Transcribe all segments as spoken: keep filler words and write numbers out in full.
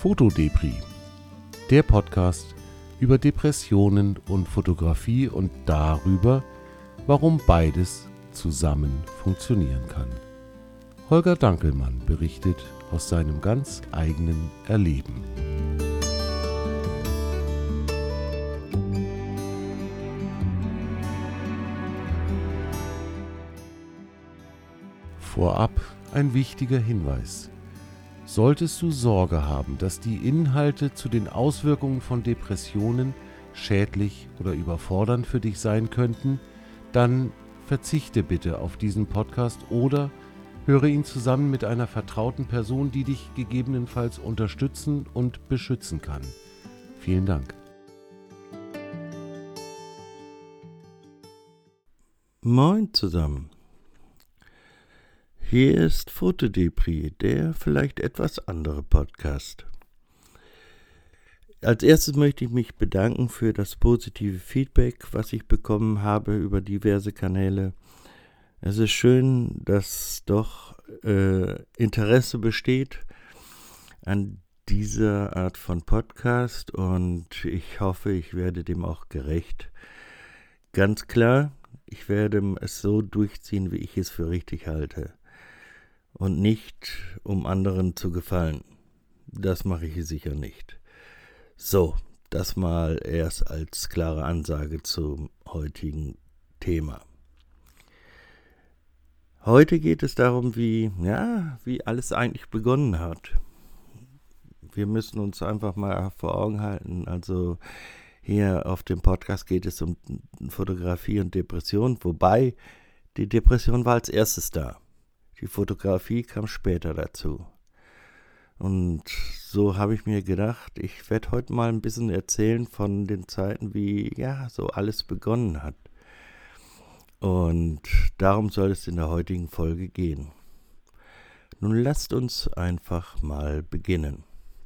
Fotodepri, der Podcast über Depressionen und Fotografie und darüber, warum beides zusammen funktionieren kann. Holger Dankelmann berichtet aus seinem ganz eigenen Erleben. Vorab ein wichtiger Hinweis. Solltest du Sorge haben, dass die Inhalte zu den Auswirkungen von Depressionen schädlich oder überfordernd für dich sein könnten, dann verzichte bitte auf diesen Podcast oder höre ihn zusammen mit einer vertrauten Person, die dich gegebenenfalls unterstützen und beschützen kann. Vielen Dank. Moin zusammen. Hier ist Fotodepri, der vielleicht etwas andere Podcast. Als erstes möchte ich mich bedanken für das positive Feedback, was ich bekommen habe über diverse Kanäle. Es ist schön, dass doch äh, Interesse besteht an dieser Art von Podcast und ich hoffe, ich werde dem auch gerecht. Ganz klar, ich werde es so durchziehen, wie ich es für richtig halte. Und nicht, um anderen zu gefallen. Das mache ich sicher nicht. So, das mal erst als klare Ansage zum heutigen Thema. Heute geht es darum, wie, ja, wie alles eigentlich begonnen hat. Wir müssen uns einfach mal vor Augen halten. Also hier auf dem Podcast geht es um Fotografie und Depression, wobei die Depression war als erstes da. Die Fotografie kam später dazu. Und so habe ich mir gedacht, ich werde heute mal ein bisschen erzählen von den Zeiten, wie ja so alles begonnen hat. Und darum soll es in der heutigen Folge gehen. Nun lasst uns einfach mal beginnen.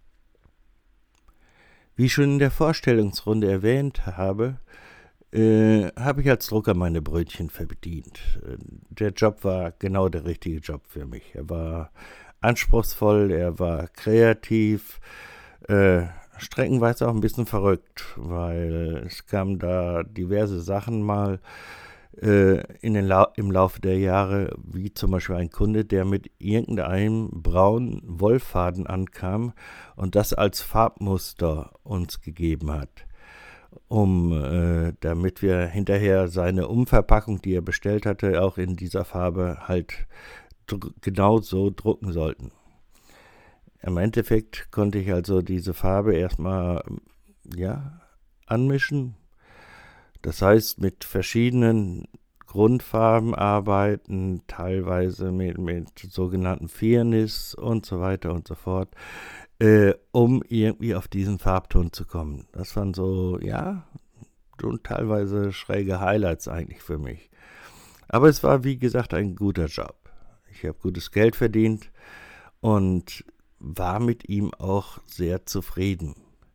Wie ich schon in der Vorstellungsrunde erwähnt habe, Äh, habe ich als Drucker meine Brötchen verdient. Der Job war genau der richtige Job für mich. Er war anspruchsvoll, er war kreativ, äh, streckenweise auch ein bisschen verrückt, weil es kamen da diverse Sachen mal äh, in den La- im Laufe der Jahre, wie zum Beispiel ein Kunde, der mit irgendeinem braunen Wollfaden ankam und das als Farbmuster uns gegeben hat. um, äh, damit wir hinterher seine Umverpackung, die er bestellt hatte, auch in dieser Farbe halt dr- genau so drucken sollten. Im Endeffekt konnte ich also diese Farbe erstmal, ja, anmischen. Das heißt, mit verschiedenen Grundfarben arbeiten, teilweise mit, mit sogenannten Fairness und so weiter und so fort. Äh, um irgendwie auf diesen Farbton zu kommen. Das waren so, ja, und teilweise schräge Highlights eigentlich für mich. Aber es war, wie gesagt, ein guter Job. Ich habe gutes Geld verdient und war mit ihm auch sehr zufrieden.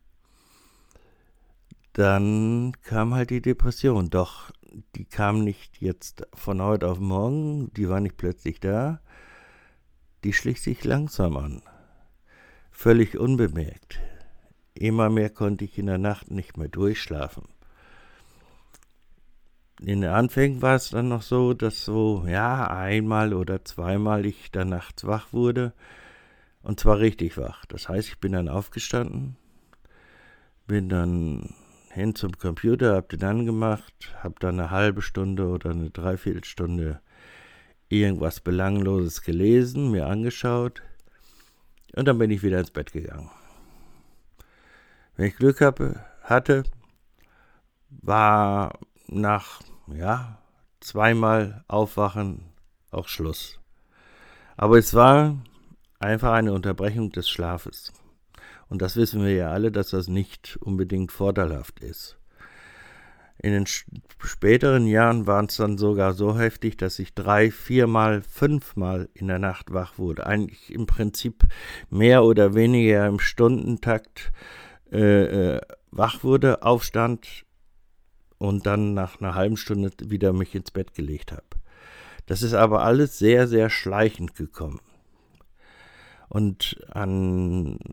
Dann kam halt die Depression, doch die kam nicht jetzt von heute auf morgen, die war nicht plötzlich da, die schlich sich langsam an. Völlig unbemerkt. Immer mehr konnte ich in der Nacht nicht mehr durchschlafen. In den Anfängen war es dann noch so, dass so, ja, einmal oder zweimal ich dann nachts wach wurde. Und zwar richtig wach. Das heißt, ich bin dann aufgestanden, bin dann hin zum Computer, hab den angemacht, hab dann eine halbe Stunde oder eine Dreiviertelstunde irgendwas Belangloses gelesen, mir angeschaut. Und dann bin ich wieder ins Bett gegangen. Wenn ich Glück habe, hatte, war nach, ja, zweimal Aufwachen auch Schluss. Aber es war einfach eine Unterbrechung des Schlafes. Und das wissen wir ja alle, dass das nicht unbedingt vorteilhaft ist. In den späteren Jahren waren es dann sogar so heftig, dass ich drei, viermal, fünfmal in der Nacht wach wurde. Eigentlich im Prinzip mehr oder weniger im Stundentakt äh, äh, wach wurde, aufstand und dann nach einer halben Stunde wieder mich ins Bett gelegt habe. Das ist aber alles sehr, sehr schleichend gekommen. Und an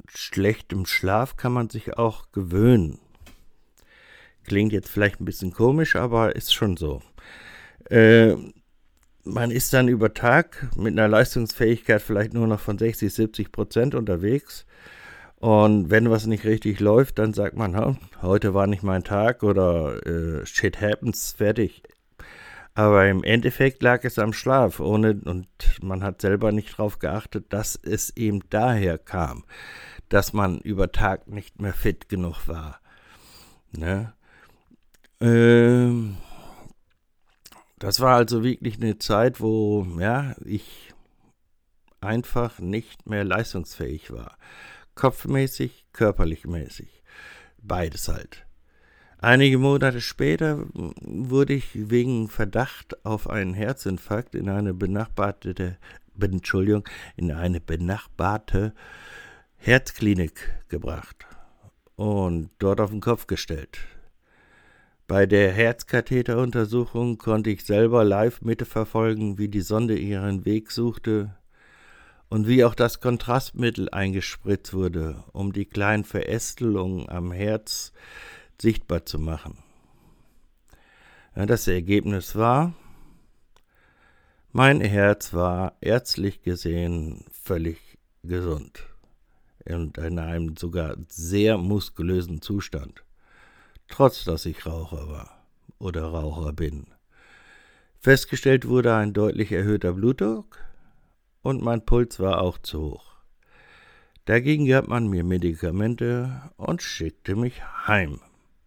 schlechtem Schlaf kann man sich auch gewöhnen. Klingt jetzt vielleicht ein bisschen komisch, aber ist schon so. Äh, man ist dann über Tag mit einer Leistungsfähigkeit vielleicht nur noch von sechzig, siebzig Prozent unterwegs. Und wenn was nicht richtig läuft, dann sagt man, ha, heute war nicht mein Tag oder äh, shit happens, fertig. Aber im Endeffekt lag es am Schlaf, ohne, und man hat selber nicht darauf geachtet, dass es eben daher kam, dass man über Tag nicht mehr fit genug war. Ne? Ähm, das war also wirklich eine Zeit, wo ja, ich einfach nicht mehr leistungsfähig war. Kopfmäßig, körperlich mäßig. Beides halt. Einige Monate später wurde ich wegen Verdacht auf einen Herzinfarkt in eine benachbarte, Entschuldigung, in eine benachbarte Herzklinik gebracht und dort auf den Kopf gestellt. Bei der Herzkatheteruntersuchung konnte ich selber live mitverfolgen, wie die Sonde ihren Weg suchte und wie auch das Kontrastmittel eingespritzt wurde, um die kleinen Verästelungen am Herz sichtbar zu machen. Ja, das Ergebnis war, mein Herz war ärztlich gesehen völlig gesund und in einem sogar sehr muskulösen Zustand, trotz dass ich Raucher war oder Raucher bin. Festgestellt wurde ein deutlich erhöhter Blutdruck und mein Puls war auch zu hoch. Dagegen gab man mir Medikamente und schickte mich heim.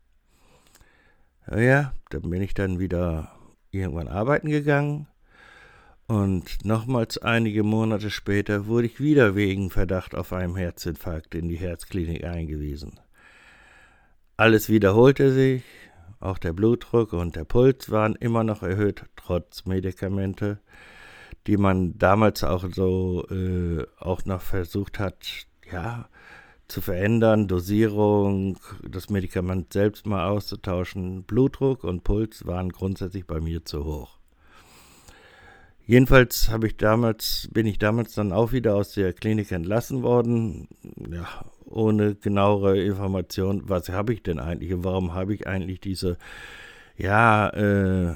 Ja, dann bin ich dann wieder irgendwann arbeiten gegangen und nochmals einige Monate später wurde ich wieder wegen Verdacht auf einen Herzinfarkt in die Herzklinik eingewiesen. Alles wiederholte sich, auch der Blutdruck und der Puls waren immer noch erhöht, trotz Medikamente, die man damals auch so äh, auch noch versucht hat, ja, zu verändern, Dosierung, das Medikament selbst mal auszutauschen. Blutdruck und Puls waren grundsätzlich bei mir zu hoch. Jedenfalls habe ich damals, bin ich damals dann auch wieder aus der Klinik entlassen worden, ja, ohne genauere Information, was habe ich denn eigentlich und warum habe ich eigentlich diese, ja, äh,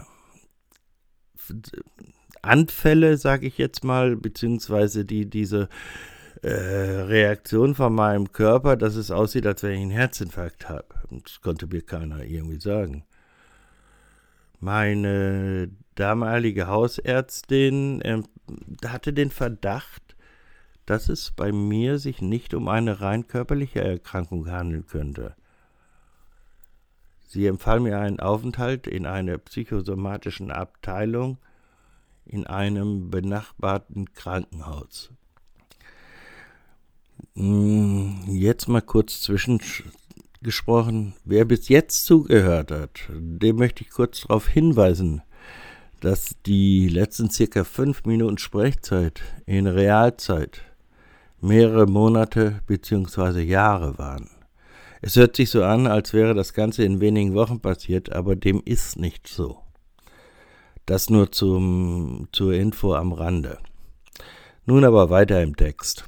Anfälle, sage ich jetzt mal, beziehungsweise die, diese äh, Reaktion von meinem Körper, dass es aussieht, als wenn ich einen Herzinfarkt habe. Das konnte mir keiner irgendwie sagen. Meine damalige Hausärztin äh, hatte den Verdacht, dass es bei mir sich nicht um eine rein körperliche Erkrankung handeln könnte. Sie empfahl mir einen Aufenthalt in einer psychosomatischen Abteilung in einem benachbarten Krankenhaus. Jetzt mal kurz zwischengesprochen. Wer bis jetzt zugehört hat, dem möchte ich kurz darauf hinweisen, dass die letzten circa fünf Minuten Sprechzeit in Realzeit mehrere Monate bzw. Jahre waren. Es hört sich so an, als wäre das Ganze in wenigen Wochen passiert, aber dem ist nicht so. Das nur zum, zur Info am Rande. Nun aber weiter im Text.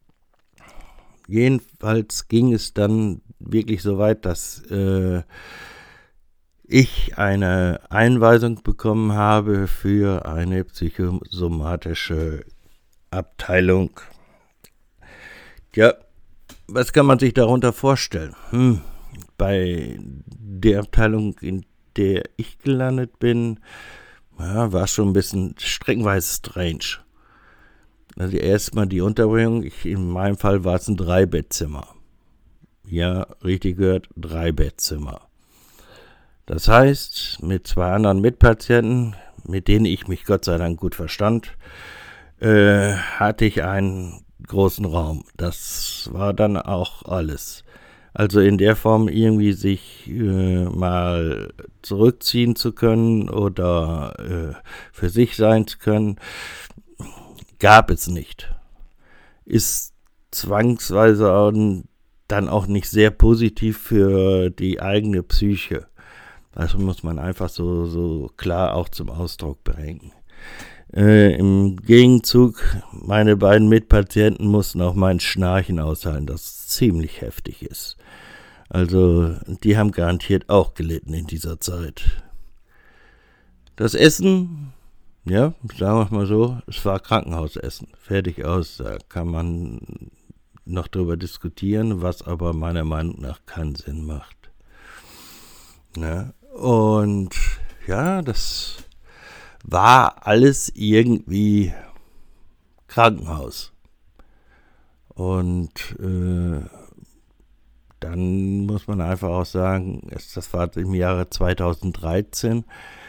Jedenfalls ging es dann wirklich so weit, dass äh, ich eine Einweisung bekommen habe für eine psychosomatische Abteilung. Ja, was kann man sich darunter vorstellen? Hm, bei der Abteilung, in der ich gelandet bin, ja, war schon ein bisschen streckenweise strange. Also erstmal die Unterbringung, ich, in meinem Fall war es ein Drei-Bettzimmer. Ja, richtig gehört, Drei-Bettzimmer. Das heißt, mit zwei anderen Mitpatienten, mit denen ich mich Gott sei Dank gut verstand, äh, hatte ich einen großen Raum. Das war dann auch alles. Also in der Form irgendwie sich äh, mal zurückziehen zu können oder äh, für sich sein zu können, gab es nicht. Ist zwangsweise auch, dann auch nicht sehr positiv für die eigene Psyche. Das muss man einfach so, so klar auch zum Ausdruck bringen. Äh, im Gegenzug, meine beiden Mitpatienten mussten auch mein Schnarchen aushalten, das ziemlich heftig ist. Also die haben garantiert auch gelitten in dieser Zeit. Das Essen, ja, sagen wir mal so, es war Krankenhausessen, fertig aus, da kann man noch drüber diskutieren, was aber meiner Meinung nach keinen Sinn macht. Ja, und ja, das war alles irgendwie Krankenhaus. Und äh, dann muss man einfach auch sagen, das war im Jahre zweitausenddreizehn,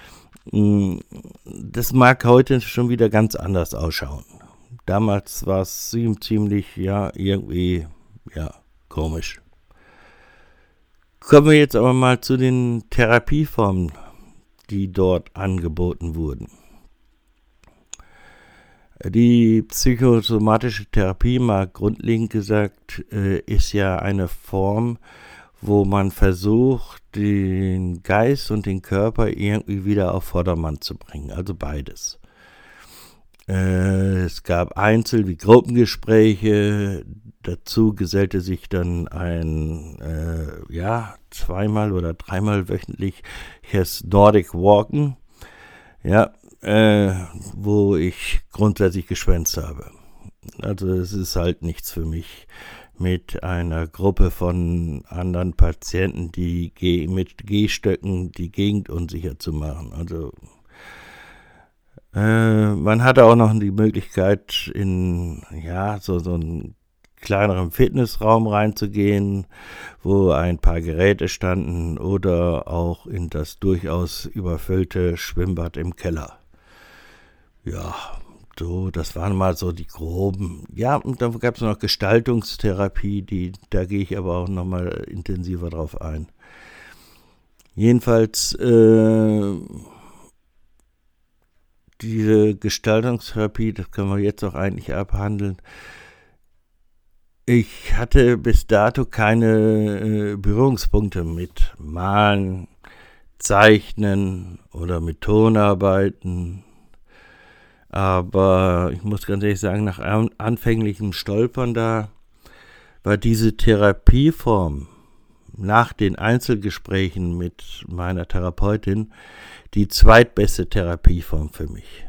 das mag heute schon wieder ganz anders ausschauen. Damals war es ziemlich, ja, irgendwie, ja, komisch. Kommen wir jetzt aber mal zu den Therapieformen, die dort angeboten wurden. Die psychosomatische Therapie, mal grundlegend gesagt, ist ja eine Form, wo man versucht, den Geist und den Körper irgendwie wieder auf Vordermann zu bringen, also beides. Es gab Einzel- wie Gruppengespräche, dazu gesellte sich dann ein, äh, ja, zweimal oder dreimal wöchentlich das Nordic Walken, ja, äh, wo ich grundsätzlich geschwänzt habe. Also es ist halt nichts für mich, mit einer Gruppe von anderen Patienten, die Geh- mit Gehstöcken die Gegend unsicher zu machen. Also äh, man hatte auch noch die Möglichkeit, in ja so, so einen kleineren Fitnessraum reinzugehen, wo ein paar Geräte standen, oder auch in das durchaus überfüllte Schwimmbad im Keller. Ja, so, das waren mal so die groben. Ja, und dann gab es noch Gestaltungstherapie, die, da gehe ich aber auch nochmal intensiver drauf ein. Jedenfalls, äh, diese Gestaltungstherapie, das können wir jetzt auch eigentlich abhandeln. Ich hatte bis dato keine äh, Berührungspunkte mit Malen, Zeichnen oder mit Tonarbeiten. Aber ich muss ganz ehrlich sagen, nach an, anfänglichem Stolpern da war diese Therapieform nach den Einzelgesprächen mit meiner Therapeutin die zweitbeste Therapieform für mich.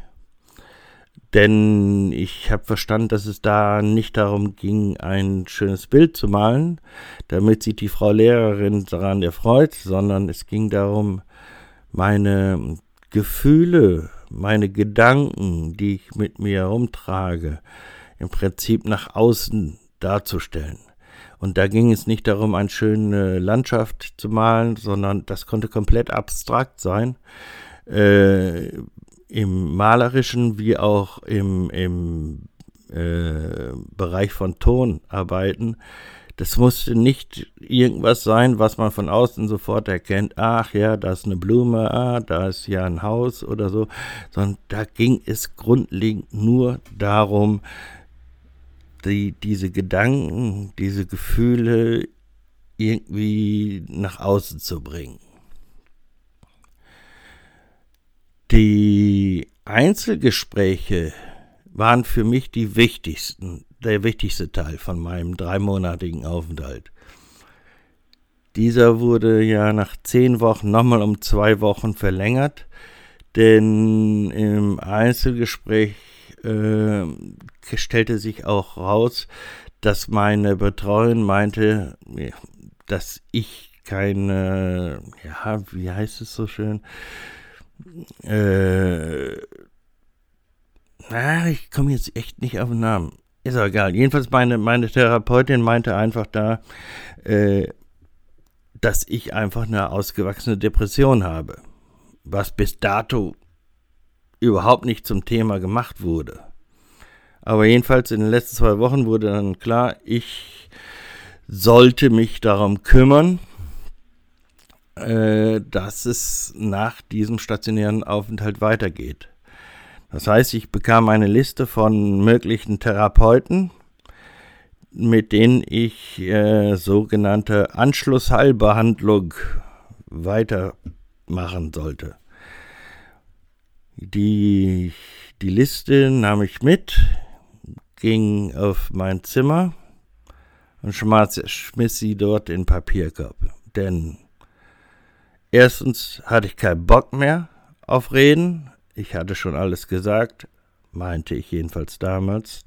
Denn ich habe verstanden, dass es da nicht darum ging, ein schönes Bild zu malen, damit sich die Frau Lehrerin daran erfreut, sondern es ging darum, meine Gefühle, meine Gedanken, die ich mit mir herumtrage, im Prinzip nach außen darzustellen. Und da ging es nicht darum, eine schöne Landschaft zu malen, sondern das konnte komplett abstrakt sein, äh, im Malerischen wie auch im, im äh, Bereich von Tonarbeiten. Das musste nicht irgendwas sein, was man von außen sofort erkennt. Ach ja, da ist eine Blume, ah, da ist ja ein Haus oder so. Sondern da ging es grundlegend nur darum, die, diese Gedanken, diese Gefühle irgendwie nach außen zu bringen. Die Einzelgespräche waren für mich die wichtigsten, der wichtigste Teil von meinem dreimonatigen Aufenthalt. Dieser wurde ja nach zehn Wochen nochmal um zwei Wochen verlängert, denn im Einzelgespräch äh, stellte sich auch raus, dass meine Betreuerin meinte, dass ich keine, ja, wie heißt es so schön, äh, na, ich komme jetzt echt nicht auf den Namen. Ist auch egal. Jedenfalls meine, meine Therapeutin meinte einfach da, äh, dass ich einfach eine ausgewachsene Depression habe, was bis dato überhaupt nicht zum Thema gemacht wurde. Aber jedenfalls in den letzten zwei Wochen wurde dann klar, ich sollte mich darum kümmern, äh, dass es nach diesem stationären Aufenthalt weitergeht. Das heißt, ich bekam eine Liste von möglichen Therapeuten, mit denen ich äh, sogenannte Anschlussheilbehandlung weitermachen sollte. Die, die Liste nahm ich mit, ging auf mein Zimmer und schmiss, schmiss sie dort in den Papierkorb. Denn erstens hatte ich keinen Bock mehr auf Reden. Ich hatte schon alles gesagt, meinte ich jedenfalls damals.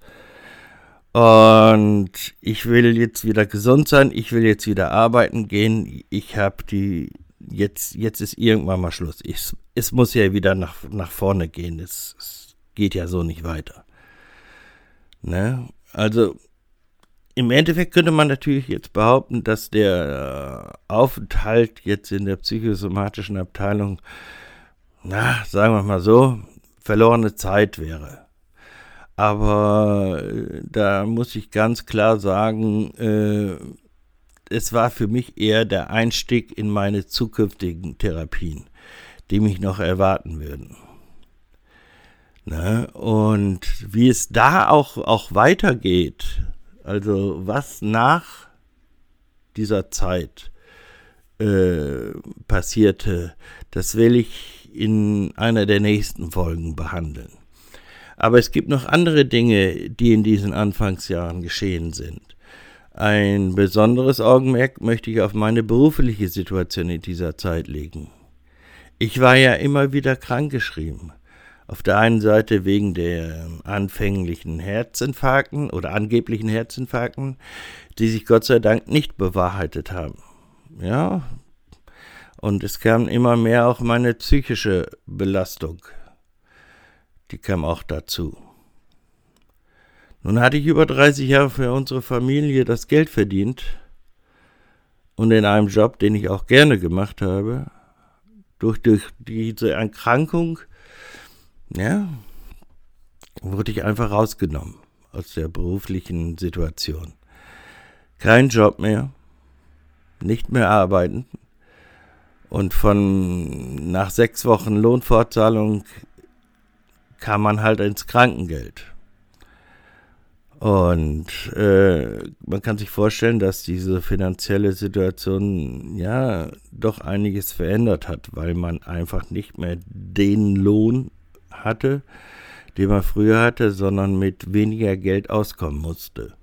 Und ich will jetzt wieder gesund sein, ich will jetzt wieder arbeiten gehen. Ich habe die, jetzt, jetzt ist irgendwann mal Schluss. Ich, es muss ja wieder nach, nach vorne gehen. Es, es geht ja so nicht weiter. Ne? Also im Endeffekt könnte man natürlich jetzt behaupten, dass der Aufenthalt jetzt in der psychosomatischen Abteilung, na, sagen wir mal so, verlorene Zeit wäre. Aber äh, da muss ich ganz klar sagen, äh, es war für mich eher der Einstieg in meine zukünftigen Therapien, die mich noch erwarten würden. Ne? Und wie es da auch, auch weitergeht, also was nach dieser Zeit äh, passierte, das will ich in einer der nächsten Folgen behandeln. Aber es gibt noch andere Dinge, die in diesen Anfangsjahren geschehen sind. Ein besonderes Augenmerk möchte ich auf meine berufliche Situation in dieser Zeit legen. Ich war ja immer wieder krankgeschrieben. Auf der einen Seite wegen der anfänglichen Herzinfarkten oder angeblichen Herzinfarkten, die sich Gott sei Dank nicht bewahrheitet haben. Ja, und es kam immer mehr auch meine psychische Belastung. Die kam auch dazu. Nun hatte ich über dreißig Jahre für unsere Familie das Geld verdient und in einem Job, den ich auch gerne gemacht habe, durch, durch diese Erkrankung, ja, wurde ich einfach rausgenommen aus der beruflichen Situation. Kein Job mehr, nicht mehr arbeiten und von nach sechs Wochen Lohnfortzahlung kam man halt ins Krankengeld. Und äh, man kann sich vorstellen, dass diese finanzielle Situation ja doch einiges verändert hat, weil man einfach nicht mehr den Lohn hatte, den man früher hatte, sondern mit weniger Geld auskommen musste.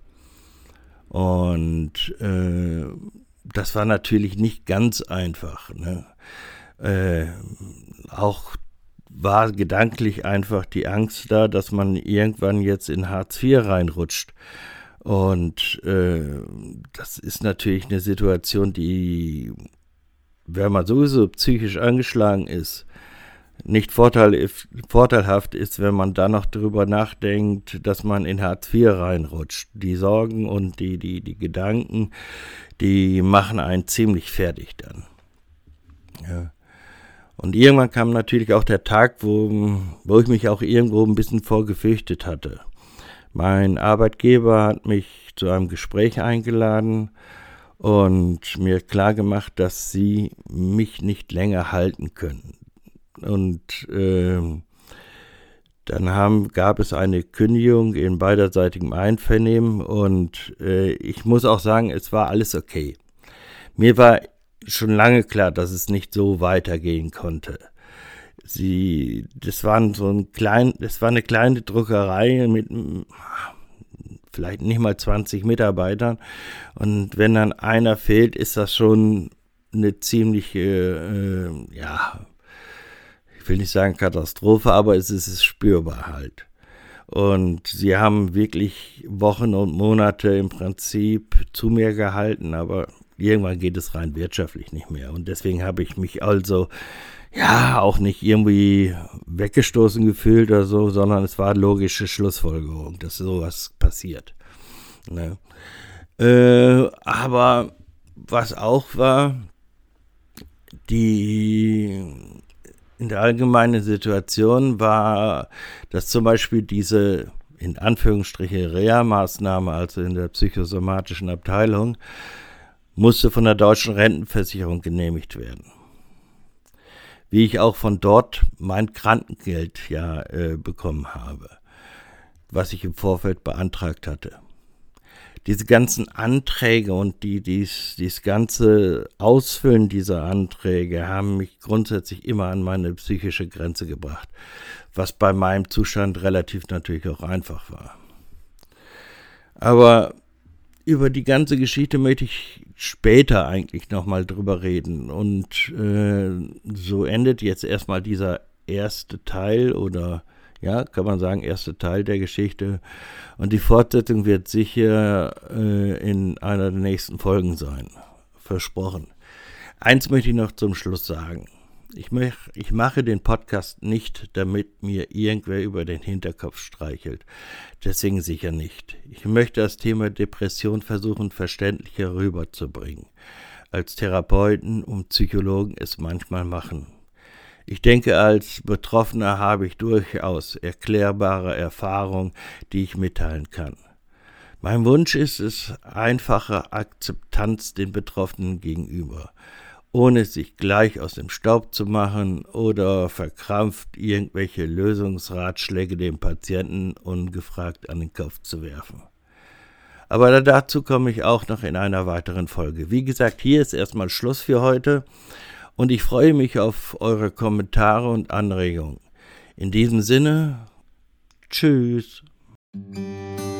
Und äh, das war natürlich nicht ganz einfach. Ne? Äh, auch war gedanklich einfach die Angst da, dass man irgendwann jetzt in Hartz vier reinrutscht. Und äh, das ist natürlich eine Situation, die, wenn man sowieso psychisch angeschlagen ist, nicht vorteil, vorteilhaft ist, wenn man dann noch darüber nachdenkt, dass man in Hartz vier reinrutscht. Die Sorgen und die, die, die Gedanken, die machen einen ziemlich fertig dann. Ja. Und irgendwann kam natürlich auch der Tag, wo, wo ich mich auch irgendwo ein bisschen vorgefürchtet hatte. Mein Arbeitgeber hat mich zu einem Gespräch eingeladen und mir klargemacht, dass sie mich nicht länger halten können. Und äh, dann haben, gab es eine Kündigung in beiderseitigem Einvernehmen und äh, ich muss auch sagen, es war alles okay. Mir war schon lange klar, dass es nicht so weitergehen konnte. Sie, das waren so ein klein, das war eine kleine Druckerei mit vielleicht nicht mal zwanzig Mitarbeitern und wenn dann einer fehlt, ist das schon eine ziemliche, äh, ja, ich will nicht sagen Katastrophe, aber es ist spürbar halt. Und sie haben wirklich Wochen und Monate im Prinzip zu mir gehalten, aber irgendwann geht es rein wirtschaftlich nicht mehr. Und deswegen habe ich mich also, ja, auch nicht irgendwie weggestoßen gefühlt oder so, sondern es war logische Schlussfolgerung, dass sowas passiert. Ne? Äh, aber was auch war, die in der allgemeinen Situation war, dass zum Beispiel diese, in Anführungsstriche, Reha-Maßnahme, also in der psychosomatischen Abteilung, musste von der deutschen Rentenversicherung genehmigt werden. Wie ich auch von dort mein Krankengeld ja äh, bekommen habe, was ich im Vorfeld beantragt hatte. diese ganzen Anträge und die, dies, dieses ganze Ausfüllen dieser Anträge haben mich grundsätzlich immer an meine psychische Grenze gebracht, was bei meinem Zustand relativ natürlich auch einfach war. Aber über die ganze Geschichte möchte ich später eigentlich nochmal drüber reden. Und äh, so endet jetzt erstmal dieser erste Teil oder, ja, kann man sagen, erste Teil der Geschichte. Und die Fortsetzung wird sicher äh, in einer der nächsten Folgen sein. Versprochen. Eins möchte ich noch zum Schluss sagen. Ich, mach, ich mache den Podcast nicht, damit mir irgendwer über den Hinterkopf streichelt. Deswegen sicher nicht. Ich möchte das Thema Depression versuchen, verständlicher rüberzubringen, als Therapeuten und Psychologen es manchmal machen. Ich denke, als Betroffener habe ich durchaus erklärbare Erfahrungen, die ich mitteilen kann. Mein Wunsch ist es, einfache Akzeptanz den Betroffenen gegenüber, ohne sich gleich aus dem Staub zu machen oder verkrampft irgendwelche Lösungsratschläge dem Patienten ungefragt an den Kopf zu werfen. Aber dazu komme ich auch noch in einer weiteren Folge. Wie gesagt, hier ist erstmal Schluss für heute und ich freue mich auf eure Kommentare und Anregungen. In diesem Sinne, tschüss.